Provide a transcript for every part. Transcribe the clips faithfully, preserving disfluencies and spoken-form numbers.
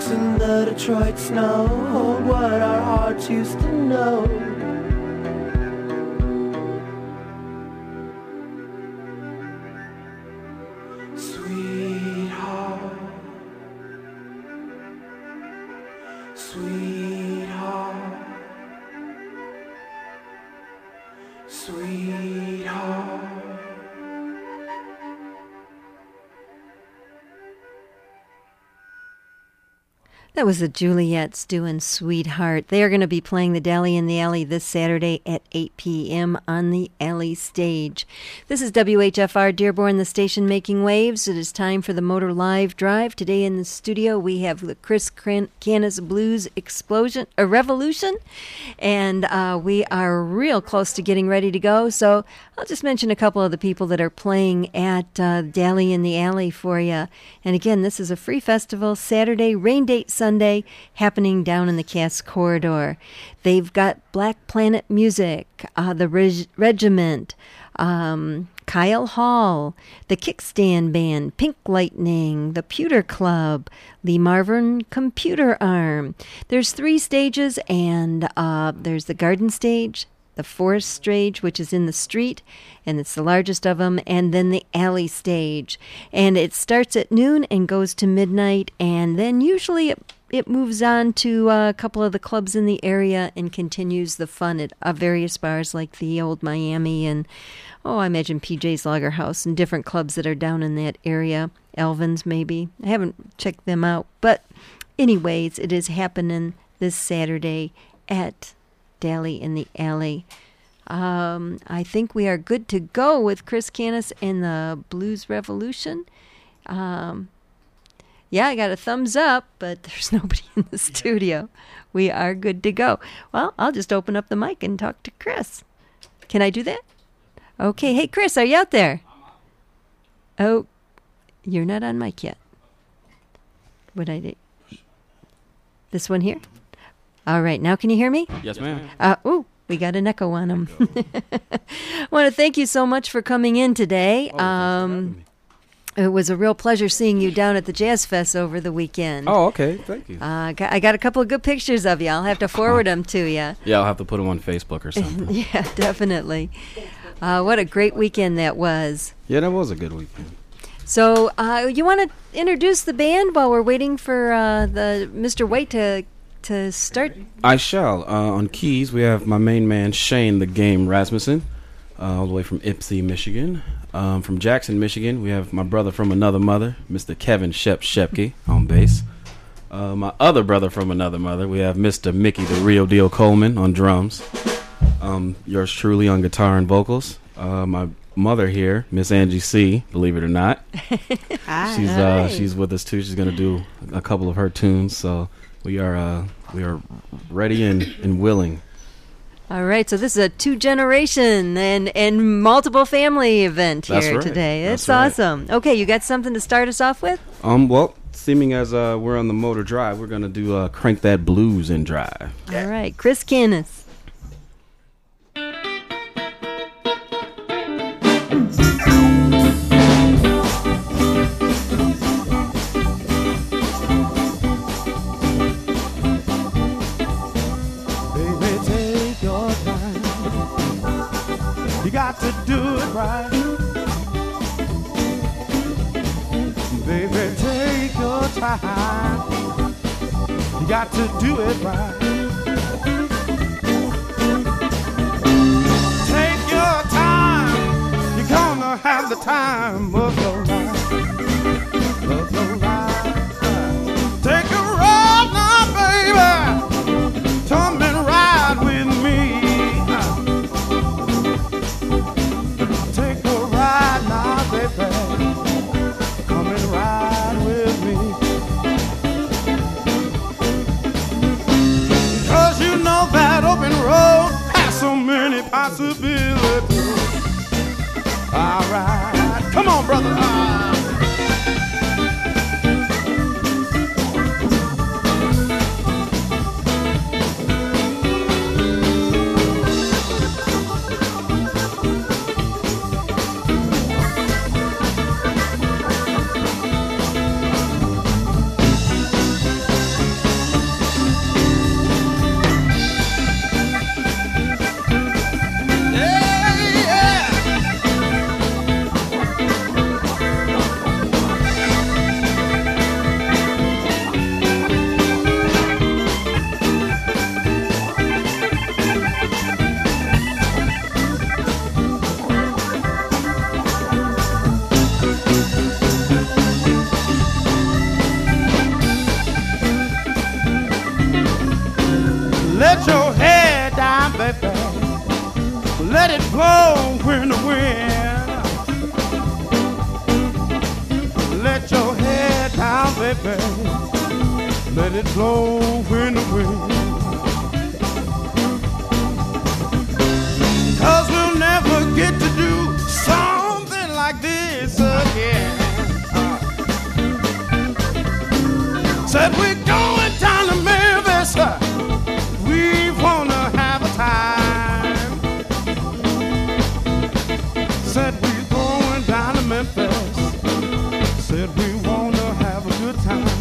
walks in the Detroit snow, what our hearts used to know. Sweetheart, sweetheart, sweetheart. That was the Juliets doing Sweetheart. They are going to be playing the Dally in the Alley this Saturday at eight p.m. on the Alley stage. This is W H F R Dearborn, the station making waves. It is time for the Motor Live Drive. Today in the studio we have the Chris Canis Blues Explosion, a Revolution, and uh, we are real close to getting ready to go. So I'll just mention a couple of the people that are playing at uh, Dally in the Alley for you. And again, this is a free festival, Saturday, rain date Sunday, happening down in the Cass Corridor. They've got Black Planet Music, uh, the Reg- Regiment, um, Kyle Hall, the Kickstand Band, Pink Lightning, the Pewter Club, Lee Marvin Computer Arm. There's three stages, and uh, there's the Garden Stage, the Forest Stage, which is in the street, and it's the largest of them, and then the Alley Stage. And it starts at noon and goes to midnight, and then usually it, it moves on to uh, a couple of the clubs in the area and continues the fun at uh, various bars like the Old Miami and, oh, I imagine P J's Lager House and different clubs that are down in that area. Elvin's, maybe. I haven't checked them out. But anyways, it is happening this Saturday at Dally in the Alley. Um, I think we are good to go with Chris Canis and the Blues Revolution. Um, yeah, I got a thumbs up, but there's nobody in the studio. We are good to go. Well, I'll just open up the mic and talk to Chris. Can I do that? Okay. Hey, Chris, are you out there? Oh, you're not on mic yet. What I did? This one here? All right. Now can you hear me? Yes, ma'am. Uh, ooh, we got an echo on them. I want to thank you so much for coming in today. Oh, um, it was a real pleasure seeing you down at the Jazz Fest over the weekend. Oh, okay. Thank you. Uh, got, I got a couple of good pictures of you. I'll have to forward them to you. Yeah, I'll have to put them on Facebook or something. Yeah, definitely. Uh, what a great weekend that was. Yeah, that was a good weekend. So uh, you want to introduce the band while we're waiting for uh, the Mister White to to start? I shall. Uh, on keys, we have my main man, Shane the Game Rasmussen, uh, all the way from Ypsi, Michigan. Um, from Jackson, Michigan, we have my brother from another mother, Mister Kevin Shep Shepke, on bass. Uh, my other brother from another mother, we have Mister Mickey the Real Deal Coleman on drums. Um, yours truly on guitar and vocals. Uh, my mother here, Miss Angie C, believe it or not. Hi. She's uh, she's with us too. She's gonna do a couple of her tunes, so we are uh, we are ready and, and willing. All right, so this is a two-generation and, and multiple family event here That's right. today. It's That's right. awesome. Okay, you got something to start us off with? Um, well, seeming as uh, we're on the motor drive, we're gonna do uh, Crank That Blues and Drive. All right, Chris Canis. Got to do it right, baby, take your time. You got to do it right. Take your time, you're gonna have the time of your life, of your life. Take a ride now, baby, come and ride with me. Come and ride with me, 'cause you know that open road has so many possibilities. All right, come on, brother. Ah. baby. Let it blow when the wind. Cause we'll never get to do something like this again. Said we're going down to Memphis. We wanna have a time. Said we're going down to Memphis. Said we wanna have a good time.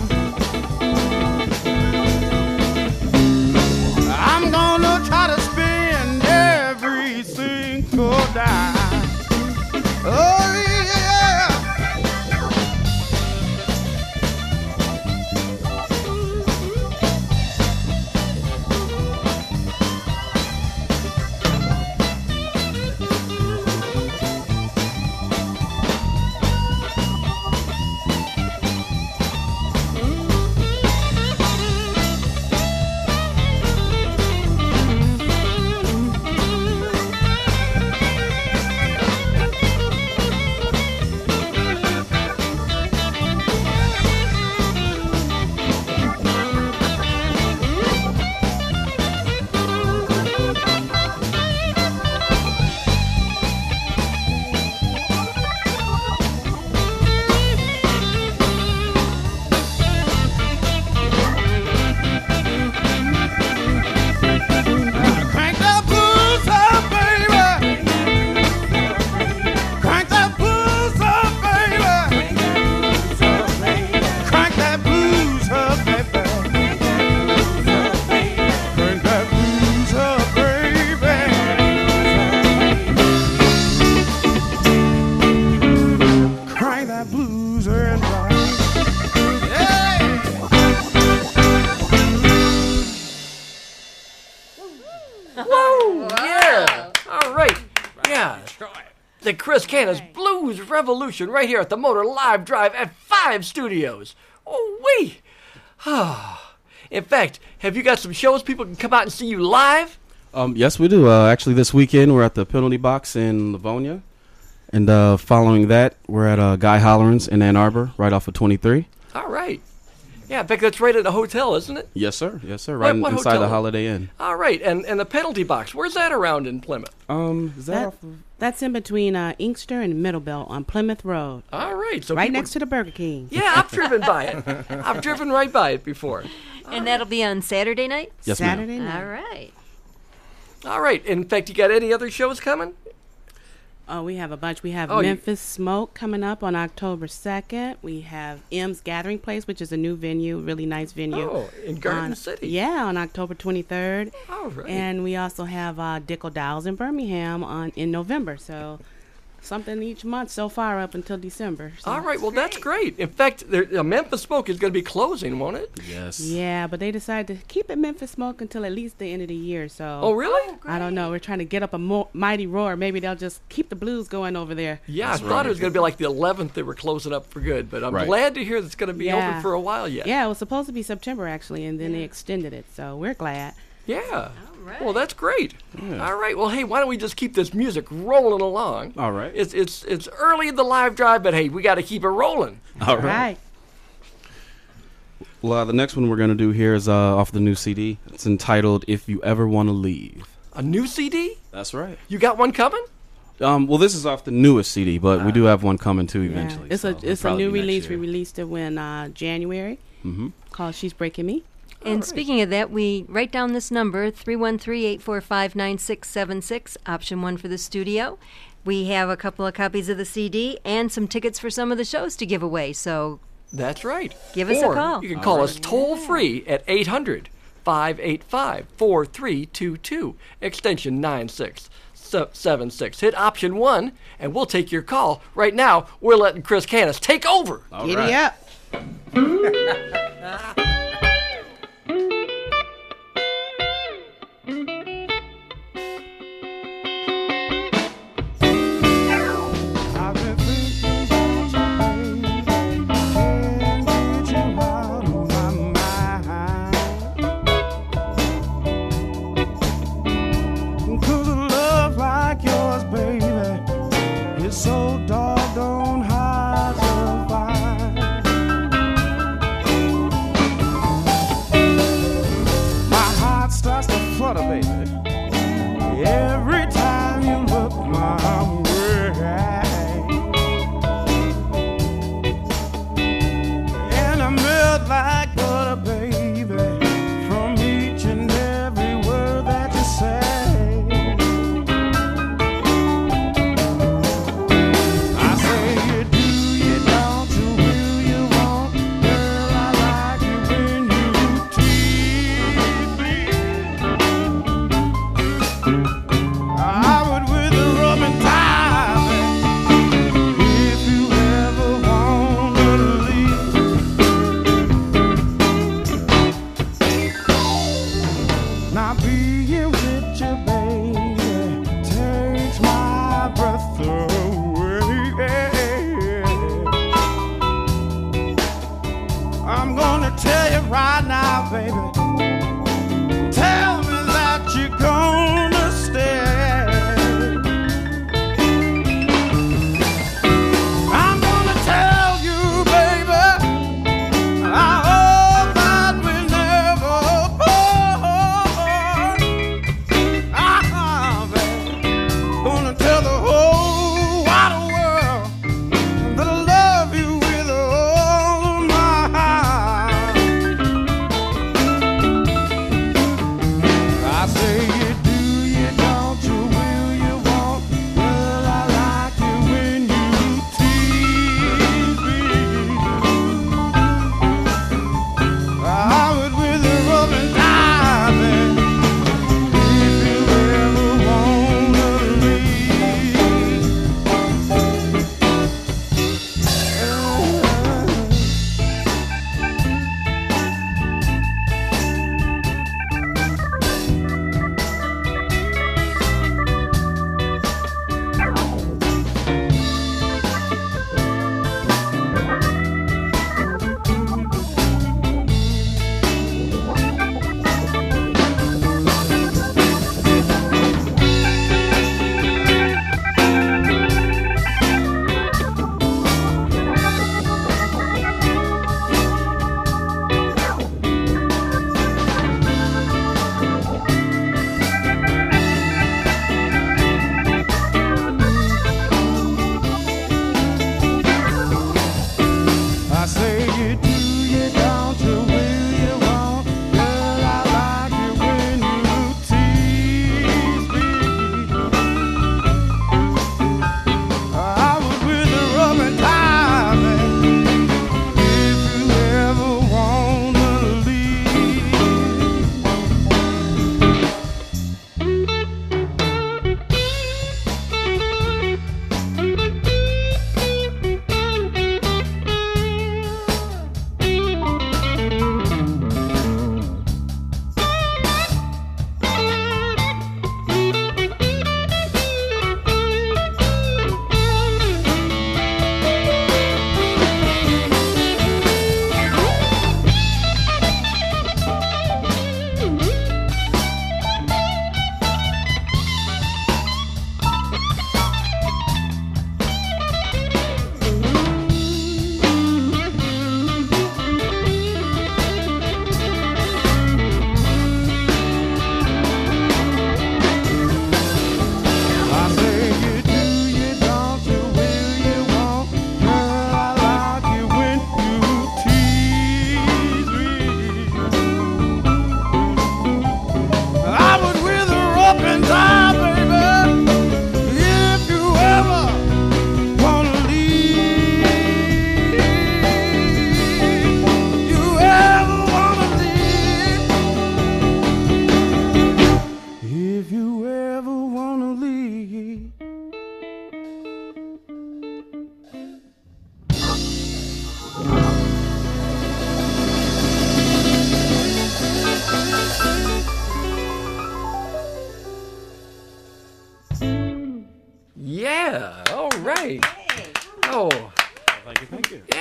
I'm gonna try to spend every single dime. Oh yeah. The Chris Canis Blues Revolution right here at the Motor Live Drive at Five Studios. Oh, wee! In fact, have you got some shows people can come out and see you live? Um, yes, we do. Uh, actually, this weekend we're at the Penalty Box in Livonia. And uh, following that, we're at uh, Guy Holleran's in Ann Arbor, right off of twenty-three. All right. Yeah, in fact, that's right at a hotel, isn't it? Yes, sir. Yes, sir. Right What- what inside hotel? the Holiday Inn. All right, and and the Penalty Box, where's that around in Plymouth? Um, is that, That, off of... that's in between uh, Inkster and Middlebelt on Plymouth Road, All right, so right people- next to the Burger King. Yeah, I've driven by it. I've driven right by it before. And that'll be on Saturday night? Yes, ma'am. Saturday night. All right. All right. In fact, you got any other shows coming? Oh, we have a bunch. We have Oh, you- Memphis Smoke coming up on October second. We have M's Gathering Place, which is a new venue, really nice venue. Oh, in Garden on- City. Yeah, on October twenty-third. All right. And we also have uh, Dick O'Dowell's in Birmingham on in November. So something each month so far up until December. So. All right. Well, that's great. In fact, there, uh, Memphis Smoke is going to be closing, won't it? Yes. Yeah, but they decided to keep it Memphis Smoke until at least the end of the year. So Oh, really? I don't know. We're trying to get up a mo- mighty roar. Maybe they'll just keep the blues going over there. Yeah, That's I thought right. it was going to be like the eleventh they were closing up for good, but I'm Right. glad to hear that it's going to be Yeah. open for a while yet. Yeah, it was supposed to be September actually, and then they extended it. So we're glad. Yeah. right. Well, that's great. Yeah. All right. Well, hey, why don't we just keep this music rolling along? All right. It's it's it's early in the live drive, but hey, we got to keep it rolling. All right. Right. Well, uh, the next one we're going to do here is uh, off the new C D. It's entitled If You Ever Want to Leave. A new C D? That's right. You got one coming? Um, well, this is off the newest C D, but we do have one coming too eventually. Yeah. It's so a it'll it's a probably new be next release. We year. released it when uh, January. Mm-hmm. Called She's Breaking Me. And right. speaking of that, we write down this number, three one three, eight four five, nine six seven six, option one for the studio. We have a couple of copies of the C D and some tickets for some of the shows to give away, so That's right. Give us a Or call. You can call us toll free at eight hundred, five eight five, four three two two, extension nine six seven six. Hit option one, and we'll take your call. Right now, we're letting Chris Canis take over. All Giddy right. up. I've been thinking about you, baby. Can't get you out of my mind. 'Cause a love like yours, baby, is so doggone hard to find.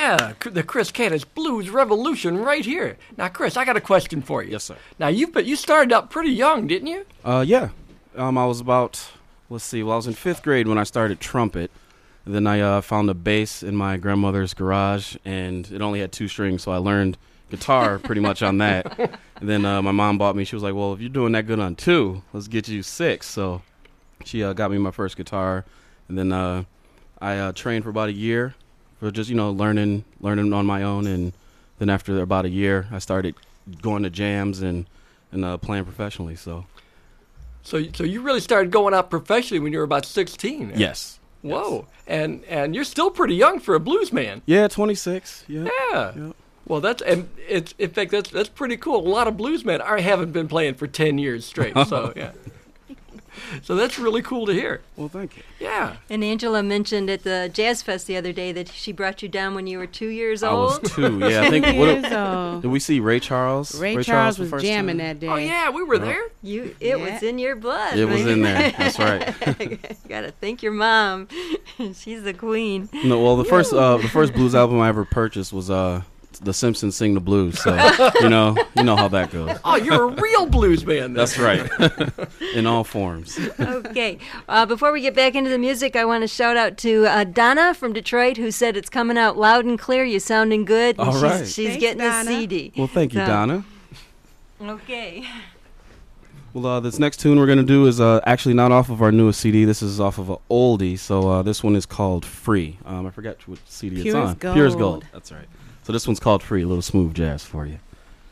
Yeah, c- the Chris Canice Blues Revolution right here. Now, Chris, I got a question for you. Yes, sir. Now, you but you started out pretty young, didn't you? Uh, yeah. Um, I was about, let's see, well, I was in fifth grade when I started trumpet. And then I uh, found a bass in my grandmother's garage, and it only had two strings, so I learned guitar pretty much on that. And then uh, my mom bought me, she was like, well, if you're doing that good on two, let's get you six. So she uh, got me my first guitar, and then uh, I uh, trained for about a year for just, you know, learning learning on my own. And then after about a year, I started going to jams and, and uh, playing professionally. So So, so you really started going out professionally when you were about sixteen. eh? yes. Whoa. And and you're still pretty young for a blues man. Yeah, twenty-six. Yeah. Yeah. Yep. Well, that's and it's in fact that's that's pretty cool. A lot of blues men are haven't been playing for ten years straight. So yeah. So that's really cool to hear. Well, thank you. Yeah. And Angela mentioned at the Jazz Fest the other day that she brought you down when you were two years I old. was two. Yeah, I think. What, Years old. did we see Ray Charles? Ray, Charles for the was first jamming time? that day. Oh yeah, we were there. You, it Yeah. was in your blood. It was man. in there. That's right. Gotta thank your mom. She's the queen. No, well, the first uh, the first blues album I ever purchased was uh, The Simpsons Sing the Blues. So you know, you know how that goes. Oh, you're a real blues man. Then. That's right. In all forms. Okay. Uh, before we get back into the music, I want to shout out to uh, Donna from Detroit, who said it's coming out loud and clear. You're sounding good. And All she's, right. She's Thanks, getting Donna. a C D. Well, thank you, So- Donna. Okay. Well, uh, this next tune we're gonna do is uh, actually not off of our newest C D. This is off of an oldie. So uh, this one is called Free. Um, I forgot what C D it's Pure as on. Gold. Pure as Gold. That's right. So this one's called Free. A little smooth jazz for you.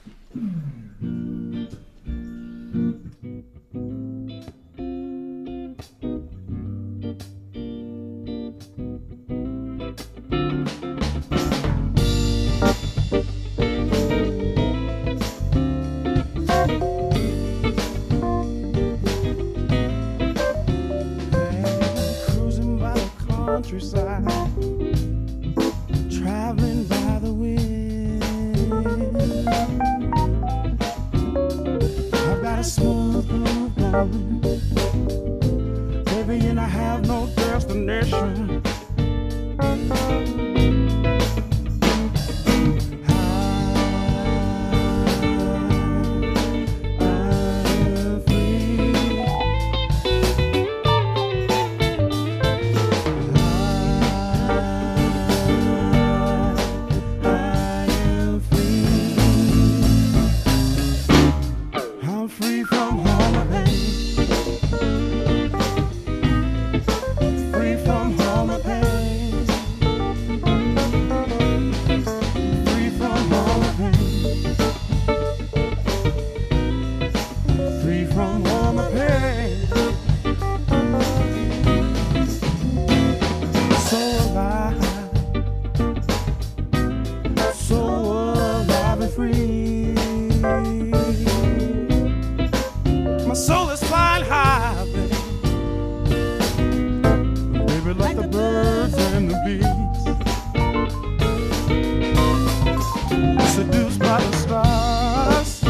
Cruising by the countryside, traveling by the wind. I've got a smooth groove going, baby, and I have no destination. I'm free from all my pain. Free from all my pain. Free from all my pain. Free from all my pain. So alive. So alive and free. My soul is flying high, baby. Baby, like the birds and the bees. Seduced by the stars,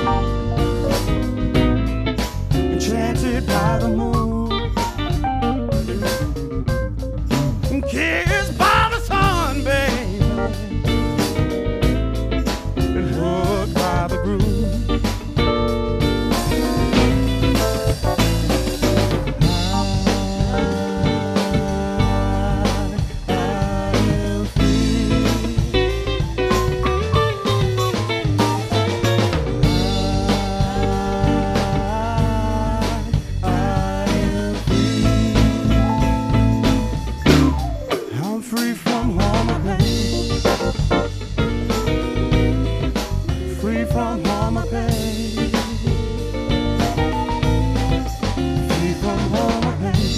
enchanted by the moon, and kissed by the sun, baby, and hugged by the groove. I'm free from all my pain. Free from all my pain. Free from all my pain.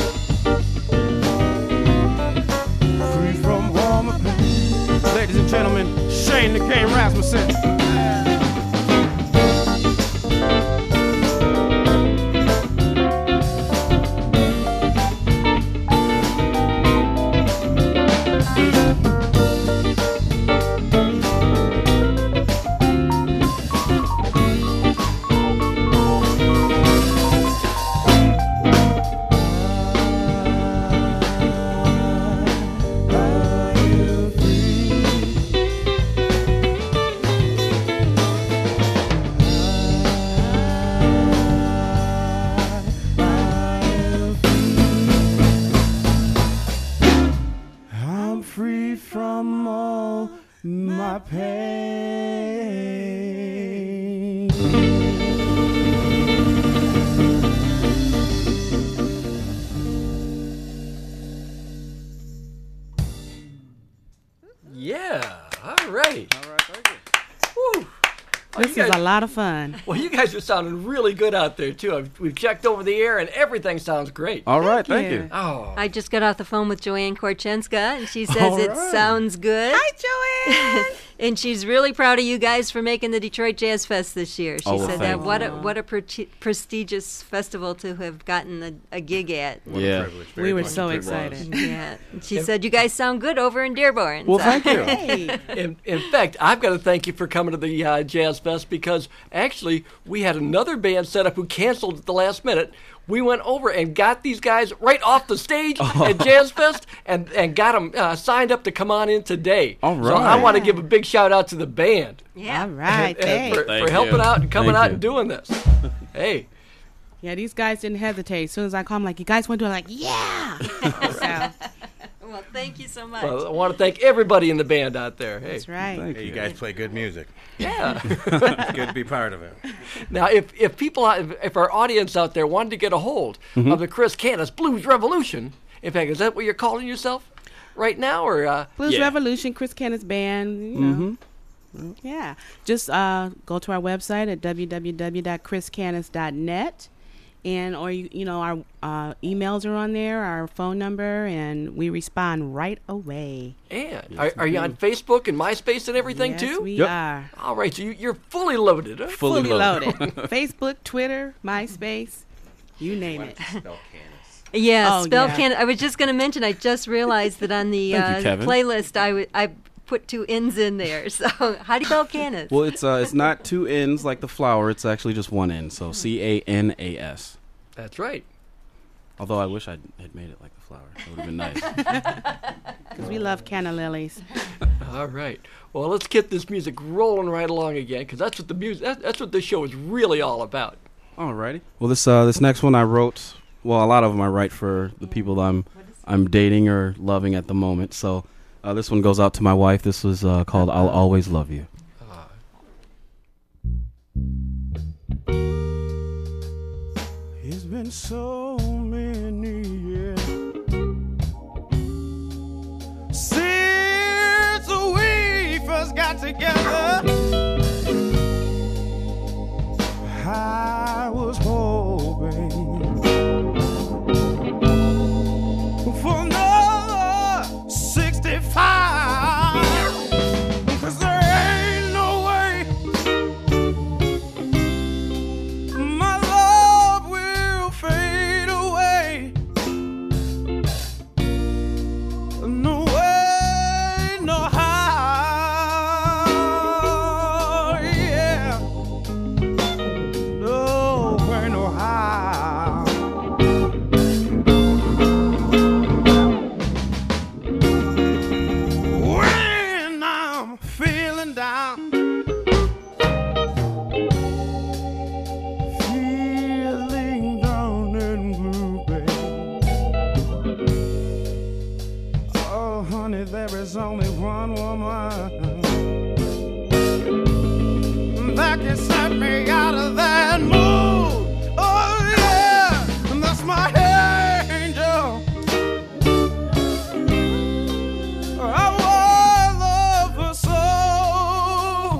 Free from all my pain. Ladies and gentlemen, Shane the Game Rasmussen. I am free. my pain. Yeah. All right. All right, thank you. Woo. Oh, This you is guys- a lot of fun. Well, you guys are sounding really good out there too. I've, we've checked over the air, and everything sounds great. All right, Thank thank you. you. Oh, I just got off the phone with Joanne Korchenska, and she says All it right. sounds good. Hi, Joanne. And she's really proud of you guys for making the Detroit Jazz Fest this year. She Oh, well, said thank that you. what a what a pre- prestigious festival to have gotten a, a gig at. Yeah. We were so excited. Yeah, she said you guys sound good over in Dearborn. Well, So- thank you. Hey. in, in fact, I've got to thank you for coming to the uh, Jazz Fest because actually we had another band set up who canceled at the last minute. We went over and got these guys right off the stage at Jazz Fest and, and got them uh, signed up to come on in today. All So I right. want to give a big shout out to the band Yeah. All right, and thanks. for, Thank for helping you. out and coming Thank out you. and doing this. Hey. Yeah, these guys didn't hesitate. As soon as I called them, like, you guys want to do it? Like, yeah. So, Well, thank you so much. Well, I want to thank everybody in the band out there. Hey. that's right. Thank Hey, you you. guys play good music. Yeah. It's good to be part of it. Now, if if people, out- if, if our audience out there wanted to get a hold Mm-hmm. of the Chris Canis Blues Revolution, in fact, is that what you're calling yourself right now, or uh, Blues Yeah. Revolution, Chris Canis Band, you know. Yeah. Just uh, go to our website at w w w dot chris canis dot net. And, or, you, you know, our uh, emails are on there, our phone number, and we respond right away. and are, are you on Facebook and MySpace and everything yes, too? we Yep. are. All right, so you, you're fully loaded. Huh? Fully, Fully loaded. loaded. Facebook, Twitter, MySpace, you name it. Yeah, Oh, spell yeah. can. I was just going to mention. I just realized that on the Thank you, uh, Kevin. playlist, I w- I put two N's in there. So how do you spell Canis? Well, it's uh, it's not two N's like the flower. It's actually just one N. So C A N A S. That's right. Although I wish I had made it like the flower. That would have been nice. Because we love canna lilies. All right. Well, let's get this music rolling right along again, because that's what the music. That, that's what this show is really all about. Alrighty. Well, this uh, this next one I wrote. Well, a lot of them I write for the people I'm I'm dating or loving at the moment. So uh, this one goes out to my wife. This was uh, called "I'll Always Love You." It's been so many years since we first got together. I was hoping for another sixty-five, 'cause there ain't no way my love will fade away. No way, no how, yeah. No way, no how. When I'm feeling down, feeling down and blue, babe. Oh, honey, there is only one woman that can set me out of that mood. Oh, yeah, and that's my angel. I want love her so.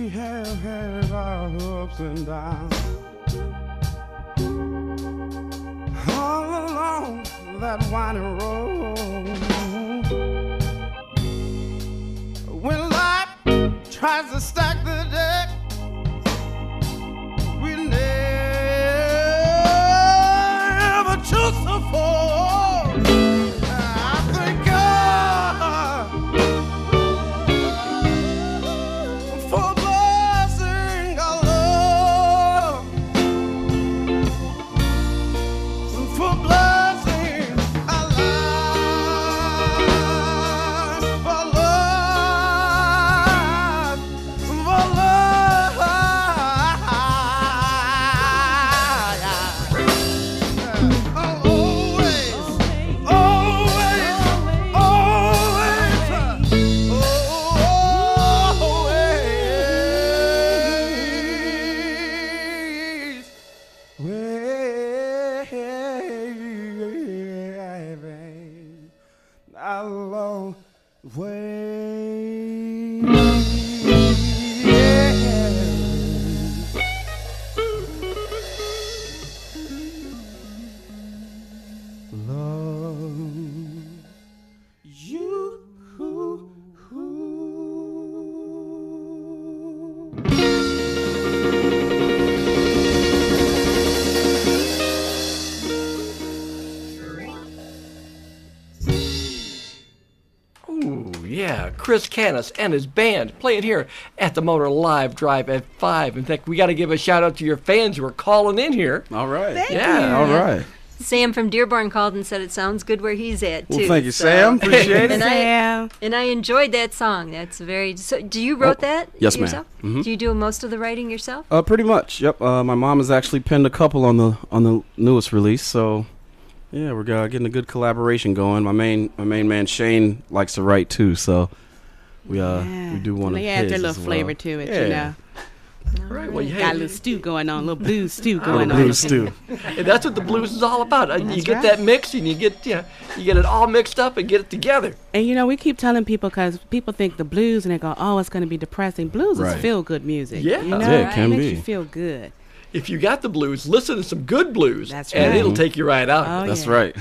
we have had our ups and downs. All along that winding road, when life tries to stack the deck, we never choose to fall. I thank God for blessing our love, for blessing our lives, for love, for love. Always, always, always, waving along way. Love you. Ooh, yeah, Chris Canis and his band playing here at the Motor Live Drive at five. In fact, we got to give a shout out to your fans who are calling in here. All right. Thank Yeah. All right. Sam from Dearborn called and said it sounds good where he's at too. Well, thank you, so- Sam. Appreciate And it. I Sam. and I enjoyed that song. That's very. So, do you wrote Oh, that yes, ma'am. yourself? Mhm. Do you do most of the writing yourself? Uh, pretty much. Yep. Uh, my mom has actually penned a couple on the on the newest release, so yeah, we're uh, getting a good collaboration going. My main my main man Shane likes to write too, so we uh Yeah. we do one They of add his their as little well. flavor to it, Yeah. you know. Right, well, you Got a little stew going on, a little blues stew Little going on. blues stew. and that's what the blues is all about. Uh, you That's get right. that mix, and you get you, know, you get it all mixed up and get it together. And you know, we keep telling people because people think the blues and they go, "Oh, it's going to be depressing." Blues Right. is feel good music. Yeah. you know, Yeah, it can makes be. you feel good. If you got the blues, listen to some good blues, That's and right. it'll take you right out. Oh, That's yeah. right.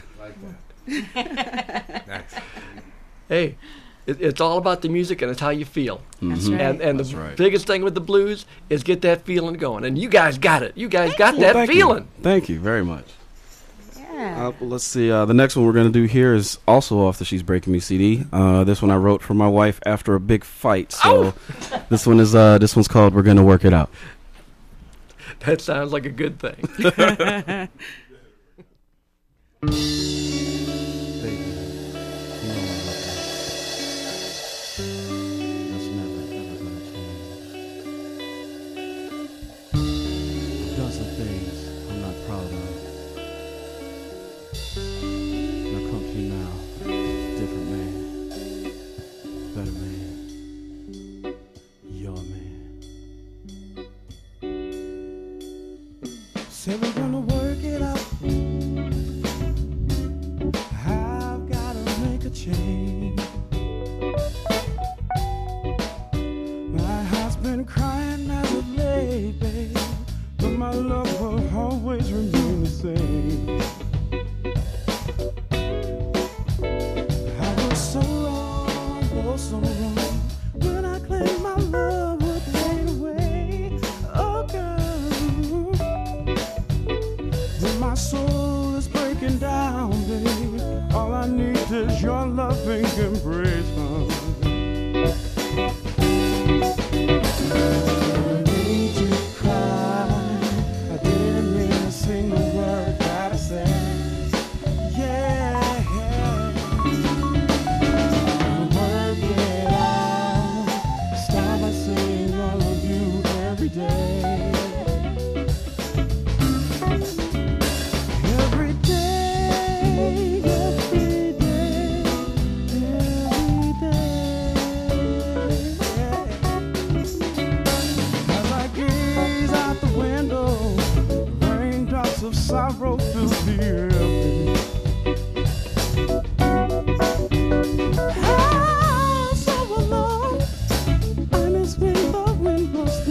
Hey, it, it's all about the music, and it's how you feel. That's Mhm. right. And and That's the right. biggest thing with the blues is get that feeling going. And you guys got it. You guys got Well, that thank feeling. You. Thank you very much. Yeah. Uh, well, let's see. Uh, the next one we're going to do here is also off the She's Breaking Me C D. Uh, this one I wrote for my wife after a big fight. So this one is uh, this one's called "We're Gonna Work It Out." That sounds like a good thing. That's never, ever gonna change. I've done some things I'm not proud of. And I come to you now, different man, better man, your man. Say we're gonna work it out. I've gotta make a change. My heart's been crying as of late, babe, but my love will always remain the same. I was so wrong, oh so wrong, when I claimed my love would fade away. Oh girl, when my soul is breaking down, babe, all I need is your loving embrace, honey. I made you cry. I didn't mean a single word that I said. Yeah, work it out. Start by seeing all of you every day. Every day, every day, every day. As I gaze out the window, raindrops of sorrow fill the air. I'm so alone. I miss when the wind blows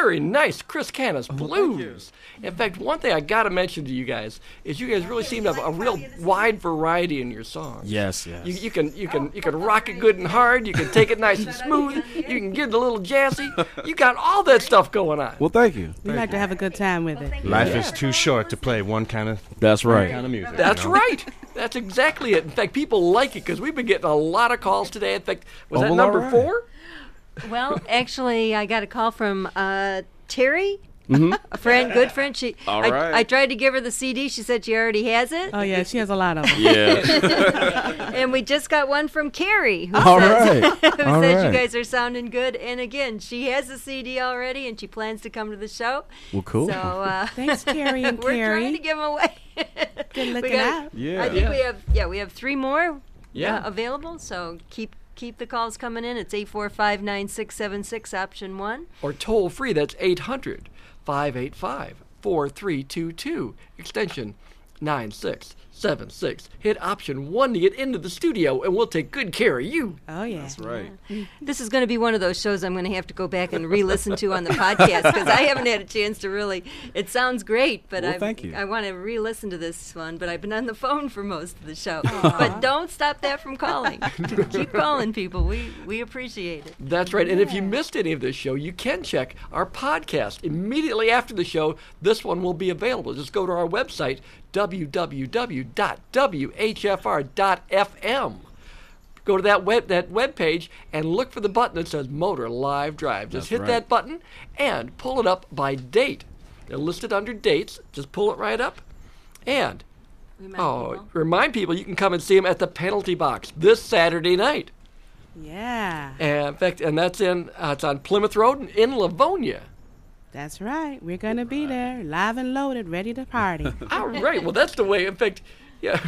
very nice Chris Canis blues. In fact, one thing I got to mention to you guys is you guys really seem to have a real wide variety in your songs. Yes, yes. You, you can you can you can rock it good and hard. You can take it nice and smooth. You can get it a little jazzy. You got all that stuff going on. Well, thank you. We like to have a good time with it. Life is too short to play one kind of That's right. kind of music. That's you know? right. That's exactly it. In fact, people like it because we've been getting a lot of calls today. In fact, was Oh, that well, number all right. four? Well, actually, I got a call from uh, Terry, a friend, good friend. She, All I, right. I tried to give her the C D. She said she already has it. Oh yeah, she has a lot of them. Yeah. And we just got one from Carrie, who All says, right. who All says right. you guys are sounding good. And again, she has the C D already, and she plans to come to the show. Well, cool. So uh, Thanks, Carrie and we're Carrie. trying to give them away. Good We looking got- out. Yeah. I think Yeah. we have yeah we have three more Yeah. uh, available. So keep keep the calls coming in. It's eight four five nine six seven six option one. Or toll free, that's eight hundred, five eight five, four three two two, extension nine six seven six. Hit option one to get into the studio, and we'll take good care of you. Oh yeah. That's right. This is going to be one of those shows I'm going to have to go back and re-listen to on the podcast because I haven't had a chance to really. It sounds great, but Well, I thank you. I want to re-listen to this one. But I've been on the phone for most of the show. But don't stop that from calling. Keep calling, people. We we appreciate it. That's right. And if you missed any of this show, you can check our podcast immediately after the show. This one will be available. Just go to our website, w w w dot w h f r dot f m. Go to that web that web page and look for the button that says Motor Live Drive. Just That's hit right. that button and pull it up by date. They're listed under dates. Just pull it right up. And Remind oh, people. remind people you can come and see them at the Penalty Box this Saturday night. Yeah. And in fact, and that's in uh, it's on Plymouth Road in Livonia. That's right. We're gonna be there, live and loaded, ready to party. All right. Well, that's the way. In fact, yeah.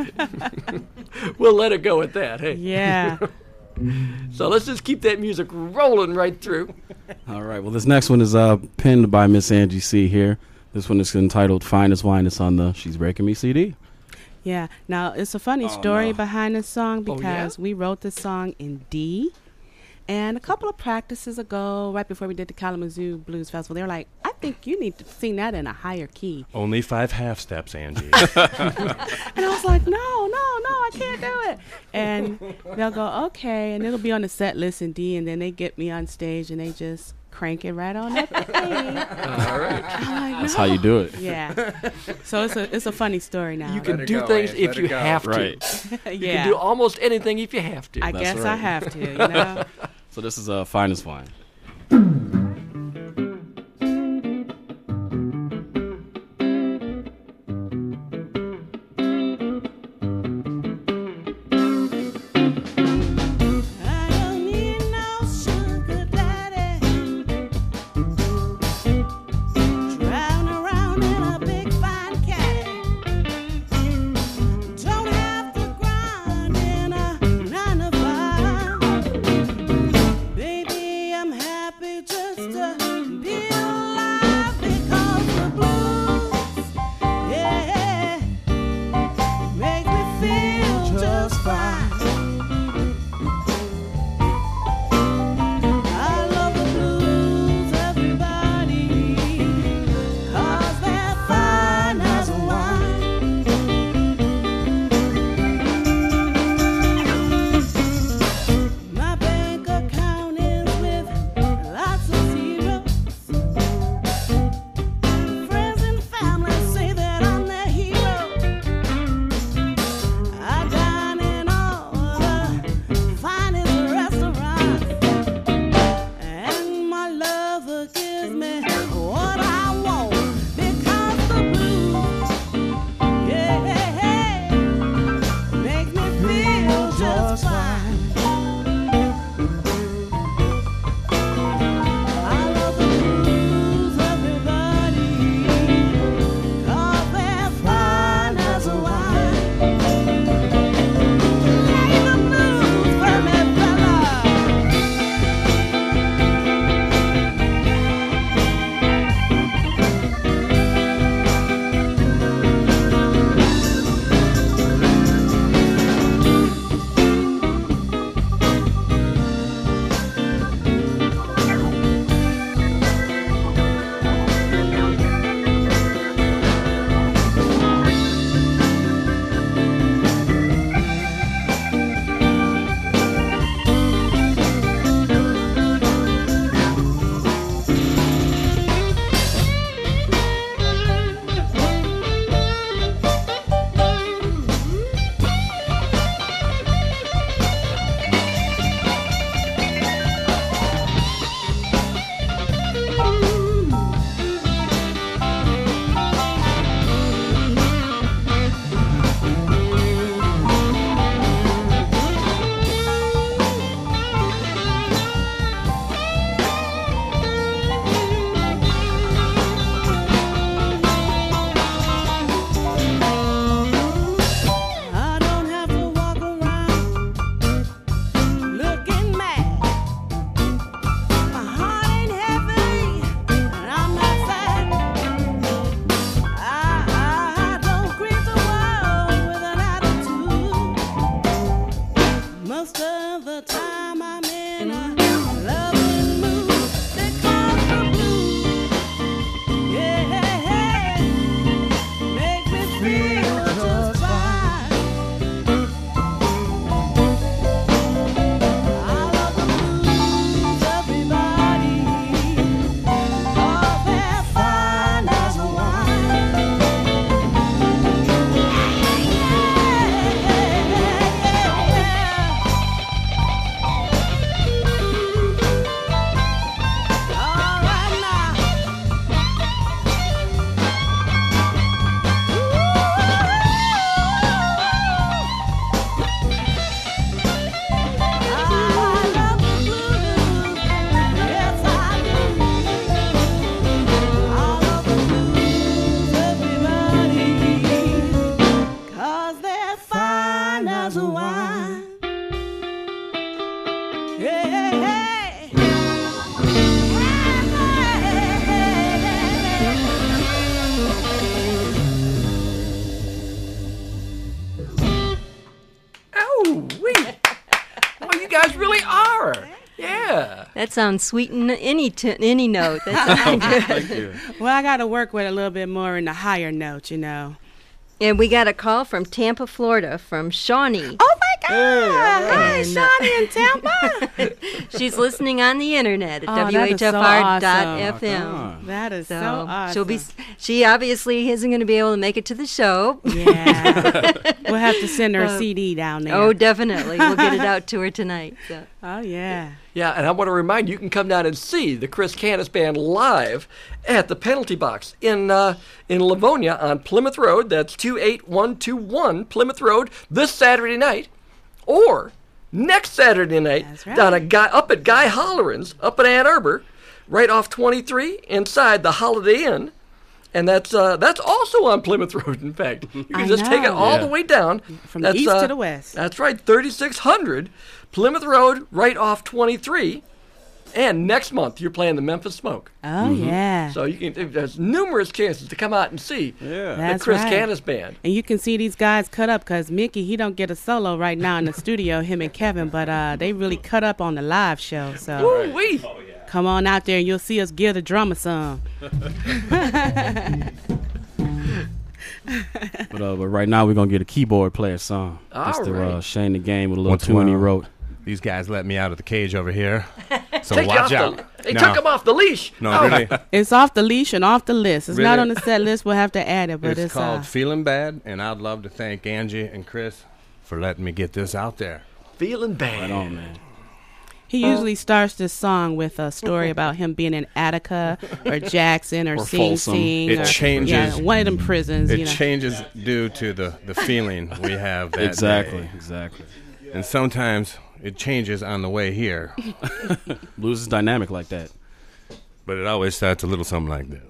We'll let it go at that. Hey. Yeah. So let's just keep that music rolling right through. All right. Well, this next one is uh, penned by Miss Angie C. here. This one is entitled "Finest Wine." It's on the She's Breaking Me C D. Yeah. Now it's a funny Oh, story no. behind this song Oh, yeah? because we wrote this song in D. And a couple of practices ago, right before we did the Kalamazoo Blues Festival, they were like, I think you need to sing that in a higher key. Only five half steps, Angie. And I was like, no, no, no, I can't do it. And they'll go, okay. And it'll be on the set list in D. And then they get me on stage and they just crank it right on up to A. All right. I'm like, That's how you do it. yeah. So it's a it's a funny story now. You can it do go, things Ange, if let you it go. have to. Right. You can yeah. do almost anything if you have to. I That's guess I right. have to, you know. So this is uh, "Finest Wine." I don't need no sugar daddy. Driving around in a big fine caddy. Don't have to grind in a nine to five. Baby, I'm happy to guys really are. Yeah. That sounds sweet in any t- any note. That sounds good. Thank you. Well, I got to work with a little bit more in the higher note, you know. And we got a call from Tampa, Florida, from Shawnee. Oh my God! Hi, And, uh, Shawnee in Tampa. She's listening on the internet at Oh, that W H is so F R dot awesome. F M. Come on. That is so, So awesome. she'll be. She obviously isn't going to be able to make it to the show. Yeah, we'll have to send her a Uh, C D down there. Oh, definitely. We'll get it out to her tonight. So. Oh, yeah. Yeah, and I want to remind you, you can come down and see the Chris Canis Band live at the Penalty Box in uh, in Livonia on Plymouth Road. That's two eight one two one Plymouth Road this Saturday night, or next Saturday night That's right. down at Guy, up at Guy Holleran's up in Ann Arbor, right off twenty-three inside the Holiday Inn. And that's uh, that's also on Plymouth Road, in fact. You can I just take it know. all Yeah. the way down. From the That's, east uh, to the west. That's right, thirty-six hundred Plymouth Road, right off twenty-three. And next month, you're playing the Memphis Smoke. Oh, yeah. So you can. There's numerous chances to come out and see Yeah. the That's Chris right. Canis Band. And you can see these guys cut up because Mickey, he don't get a solo right now in the studio, him and Kevin, but uh, they really cut up on the live show. So Woo wee! come on out there and you'll see us give the drummer some. But uh, but right now we're gonna get a keyboard player song. All That's the right. uh, Shane the Game with a little Once tune he in a while. wrote. These guys let me out of the cage over here. So Take you watch off out. the, they no, took him off the leash. No, Oh, really. It's off the leash and off the list. It's not Really? on the set list. We'll have to add it, but It's, it's, called uh, Feeling Bad, and I'd love to thank Angie and Chris for letting me get this out there. Feeling bad. Right on, man. he usually starts this song with a story about him being in Attica or Jackson or, Or Sing Folsom. Sing. It or, changes- Yeah, one of them prisons, It you know. changes due to the, the feeling we have that Exactly, day. exactly. And sometimes it changes on the way here, Blues is dynamic like that. but it always starts a little something like that.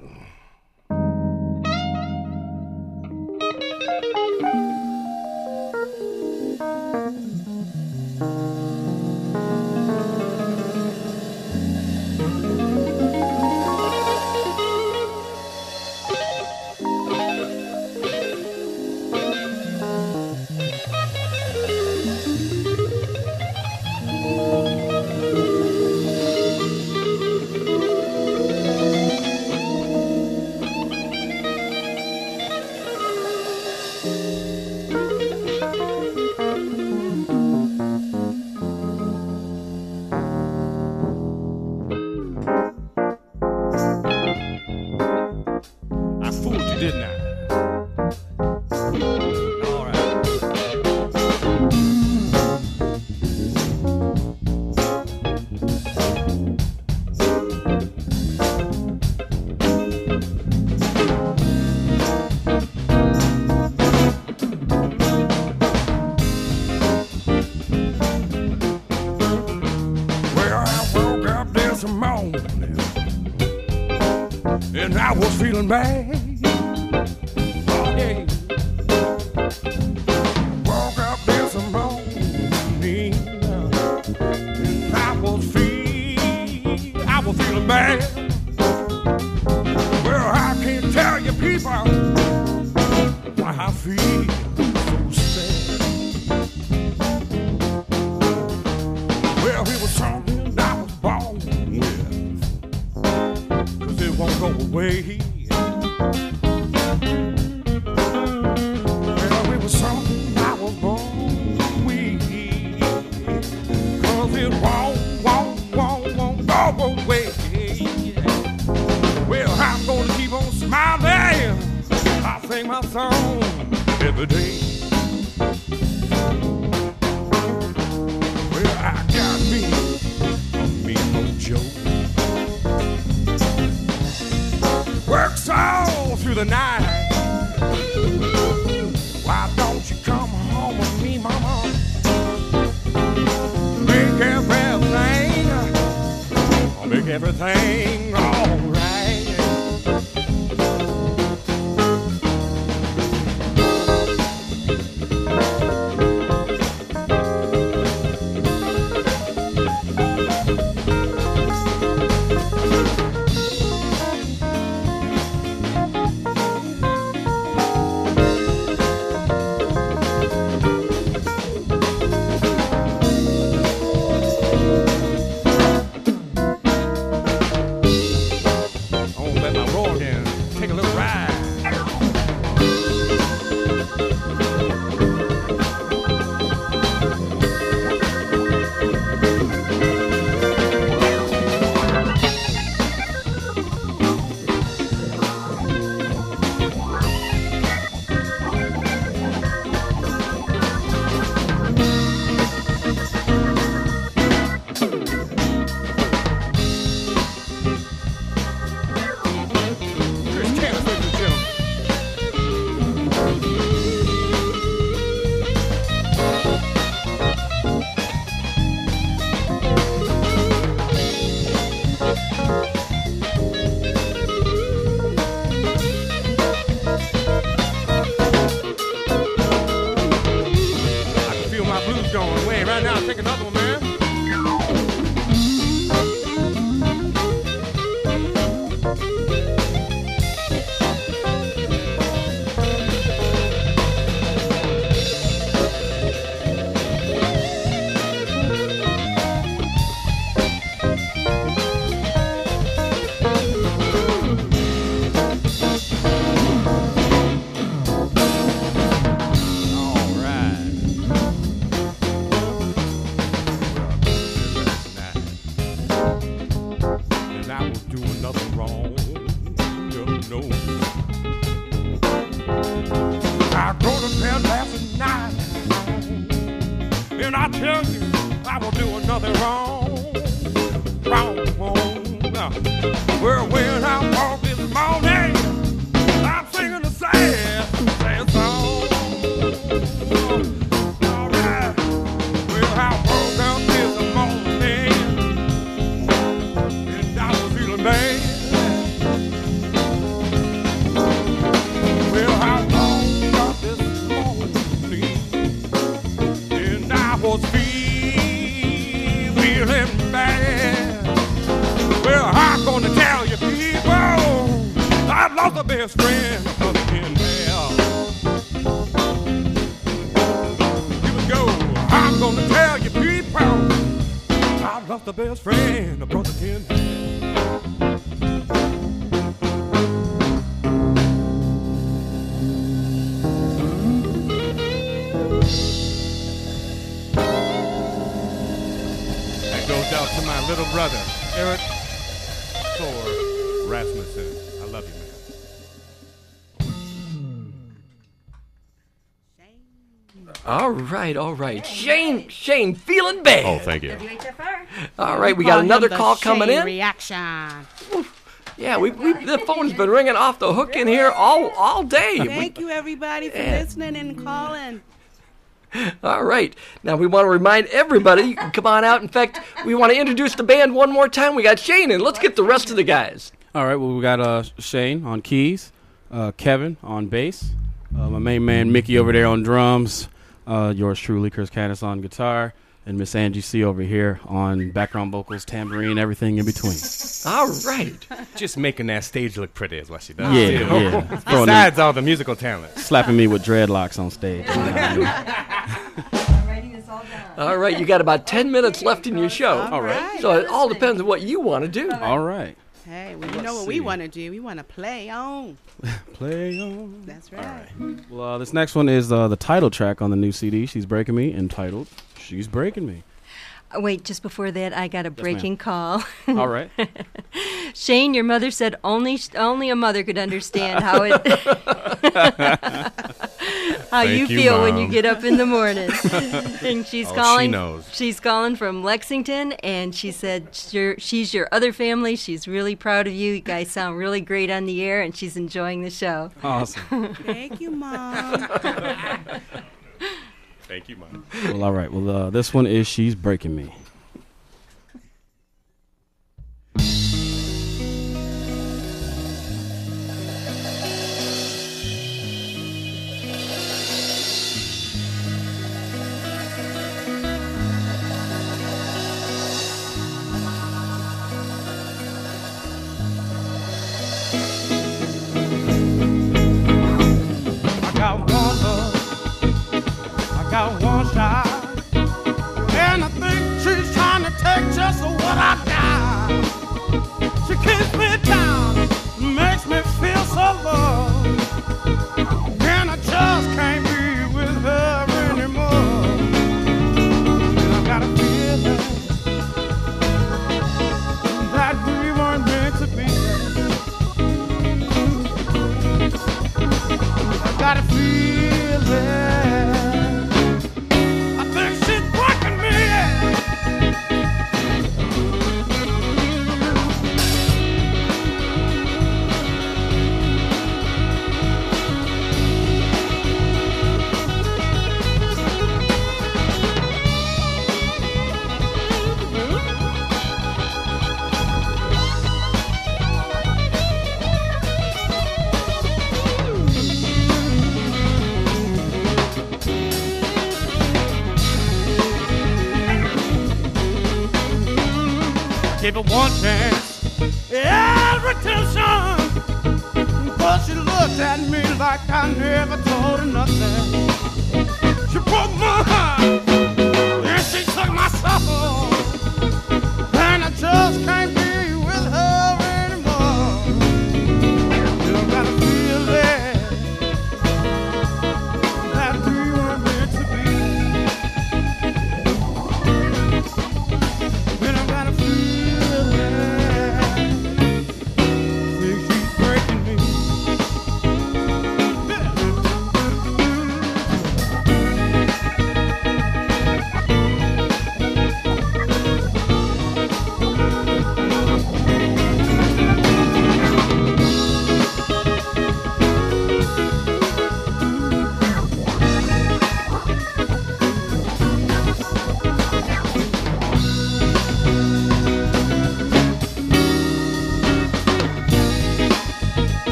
I fooled you, didn't I? All right. Well, I woke up this morning and I was feeling bad. Oh, yeah. Woke up this morning and I was feel, I was feeling bad. Well, I can't tell you people why I feel so sad. Well, it was something I was born with, 'cause it won't go away. Well, it was something I was born with, 'cause it won't, won't, won't, won't go away. Well, I'm gonna keep on smiling. I sing my song every day. Well, I got me a mean mojo. Works all through the night. Why don't you come home with me, mama? Make everything, make everything all right. And I tell you, I won't do nothing wrong, wrong, wrong. Well, when I walk this morning, I'm singing a sad, sad song. All right. Well, I woke up this morning, and I was feeling bad. Well, I woke up this morning, and I was feeling bad. Well, I'm gonna tell you people, I lost the best friend of the in hell. Here we go. I'm gonna tell you people, I lost the best friend of brother in hell. That goes out to my little brother, Eric Thor Rasmussen. I love you, man. All right, all right. Shane, Shane, feeling bad. Oh, thank you. W H F R. All right, we Call got him another the call coming Shane in. Reaction. Yeah, we, we the phone's been ringing off the hook in here all all day. Thank you, everybody, for Yeah. listening and calling. All right. Now we want to remind everybody, you can come on out. In fact, we want to introduce the band one more time. We got Shane in. Let's get the rest of the guys. All right, well, we got uh, Shane on keys, uh, Kevin on bass, uh, my main man Mickey over there on drums, uh, yours truly, Chris Canis on guitar, and Miss Angie C over here on background vocals, tambourine, everything in between. All right. Just making that stage look pretty is what she does. Yeah, too. yeah. Throwing Besides all the musical talent. slapping me with dreadlocks on stage. You know what I mean? I'm writing this all down. All right. You got about ten minutes left in your show. All right. So it all depends on what you want to do. All right. Hey, well, you know what we want to do. We want to play on. Play on. That's right. Well, uh, this next one is uh, the title track on the new C D, She's Breaking Me, entitled She's Breaking Me. Uh, Wait, just before that, I got a breaking call. All right. Shane, your mother said only only a mother could understand how it how you Thank you, feel when you Mom. get up in the morning. And she's Oh, she calling. knows. She's calling from Lexington, and she said you're, she's your other family. She's really proud of you. You guys sound really great on the air, and she's enjoying the show. Awesome. Thank you, Mom. Thank you, Mom. Well, all right. Well, uh, this one is She's Breaking Me. I got one love, I got one shot, and I think she's trying to take just what I got. She keeps me down, makes me feel so low, and I just can't be with her anymore. And I got a feeling that we weren't meant to be. I got a feeling I think she's breaking me. Give her one chance, every temptation. But she looked at me like I never told her nothing. She broke my heart, and she took my soul. And I just can't be with her anymore. You got a feeling that we weren't meant to be. And I got a feeling think she's breaking me.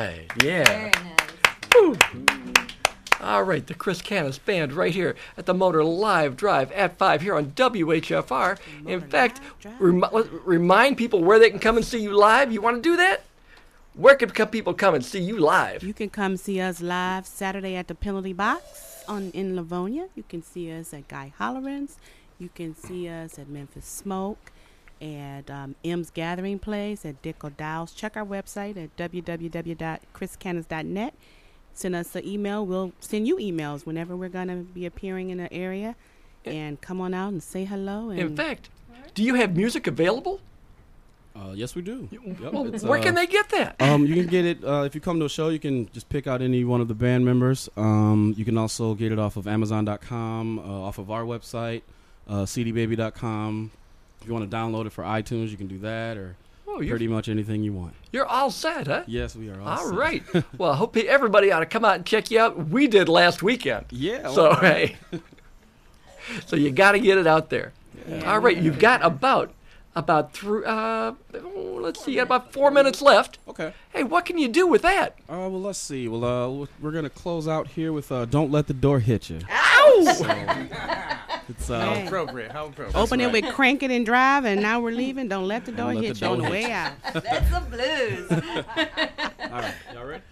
right. Yeah. Very nice. Woo. All right, the Chris Canis Band right here at the Motor Live Drive at five here on W H F R. In fact, remi- remind people where they can come and see you live. You want to do that? Where can come- people come and see you live? You can come see us live Saturday at the Penalty Box on in Livonia. You can see us at Guy Holleran's. You can see us at Memphis Smoke, at um, M's Gathering Place, at Dick O'Dowd's. Check our website at w w w dot chris canis dot net. Send us an email. We'll send you emails whenever we're going to be appearing in the area. And come on out and say hello. And in fact, do you have music available? Uh, yes, we do. Yep, Well, it's, where uh, can they get that? Um, you can get it uh, if you come to a show. You can just pick out any one of the band members. Um, you can also get it off of Amazon dot com, uh, off of our website, uh, C D baby dot com. If you want to download it for iTunes, you can do that, or Oh, you're, pretty much anything you want. you're all set, huh? Yes, we are. All, All set. right. Well, I hope everybody ought to come out and check you out. We did last weekend. Yeah. So, well, hey. So you got to get it out there. Yeah. All right. You've got about, about three, uh, oh, let's see, you got about four minutes left. okay. Hey, what can you do with that? Uh, well, let's see. Well, uh, we're gonna close out here with uh, "Don't Let the Door Hit You." Ow! So, it's uh, Hey. Appropriate. How appropriate. Open it with Crank It and Drive, and now we're leaving. Don't let the door let hit the you on door the hit way out. That's the blues. all right. Y'all ready?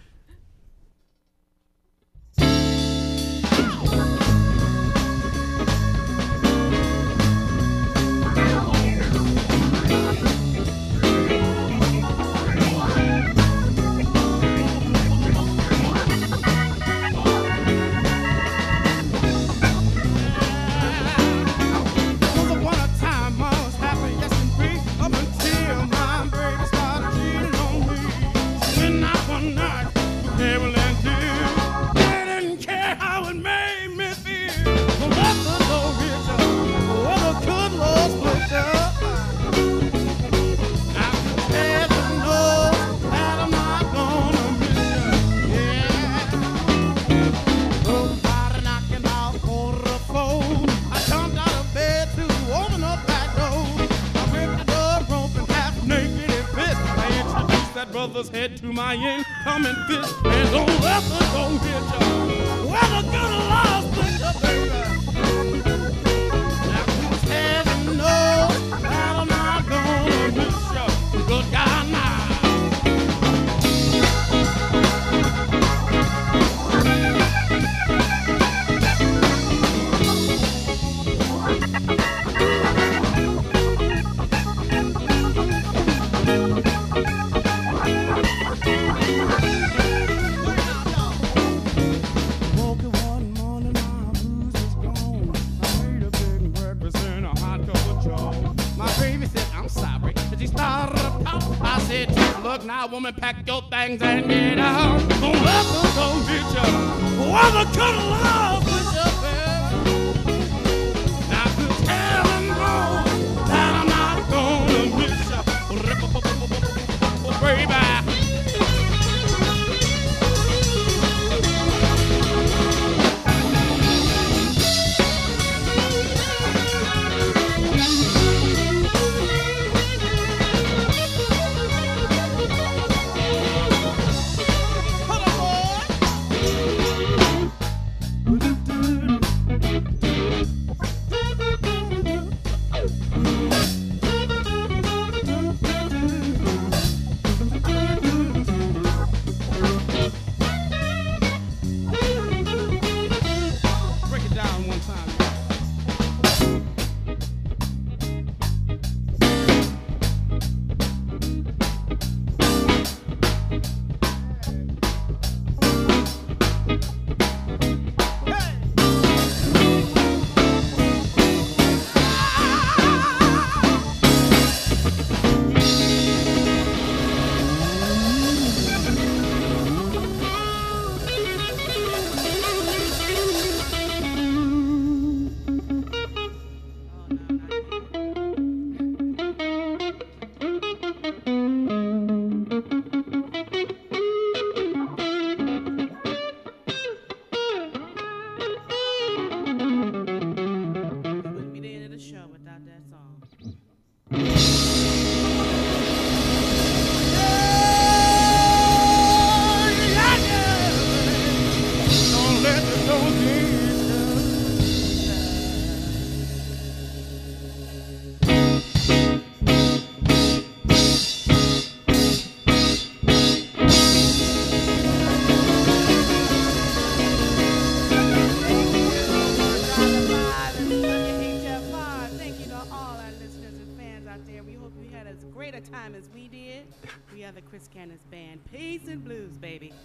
Once upon a time, I was happy, yes and free, up until my baby started cheating on me. When I one night, cable and deal, I didn't care how it made me feel. But let the door hit you, what a good Lord split you. Now, heaven knows that I'm not gonna miss you, yeah. Somebody knocking out on the phone. I jumped out of bed to open up that door. I ripped the door open, half naked and pissed. I introduced that brother's head to my incoming fist. And don't let the door hit you. Well, the good Lord split you, baby. Now, heaven knows that I'm not gonna miss you. Good God, now. Woke up one morning, my blues was gone. I made a big breakfast in a hot cup of joe. My baby said, I'm sorry. And she started to pout. I said, look now, woman, pack your things and get out. Don't let them go hit you. Well, the good Lord with you, baby. Now, just heaven knows that I'm not gonna miss you. Baby. Break it down one time. Wouldn't be the end of the show without that song. as great a time as we did, we are the Chris Candace Band. Peace and blues, baby.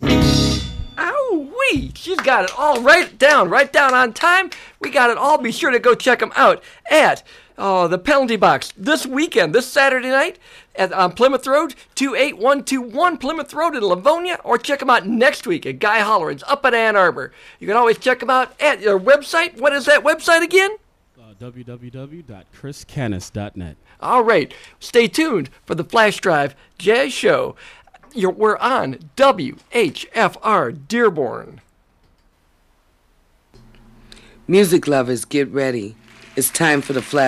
Ow-wee! She's got it all right down, right down on time. We got it all. Be sure to go check them out at oh, the Penalty Box this weekend, this Saturday night at on Plymouth Road, two eight one two one Plymouth Road in Livonia, or check them out next week at Guy Holleran's up at Ann Arbor. You can always check them out at their website. What is that website again? Uh, w w w dot chris canis dot net. All right. Stay tuned for the Flash Drive Jazz Show. You're, we're on W H F R Dearborn. Music lovers, get ready. It's time for the Flash